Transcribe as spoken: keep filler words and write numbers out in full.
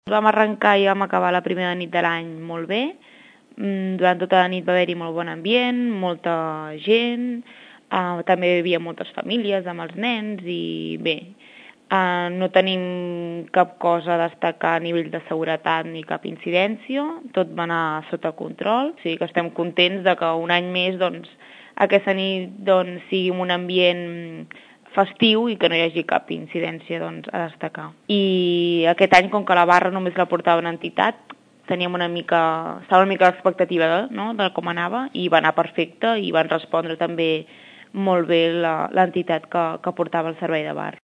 Vam arrencar i vam acabar la primera nit de l'any molt bé. Durant tota la nit va haver-hi molt bon ambient, molta gent, uh, també hi havia moltes famílies amb els nens i bé, uh, no tenim cap cosa a destacar a nivell de seguretat ni cap incidència, tot va anar sota control, o sigui que estem contents de que un any més doncs, aquesta nit doncs, sigui un ambient festiu i que no hi hagi cap incidència doncs, a destacar. I aquest any, com que la barra només la portava una entitat, teníem una mica, estava una mica l'expectativa de, no, de com anava i va anar perfecte i van respondre també molt bé l'entitat que, que portava el servei de bar.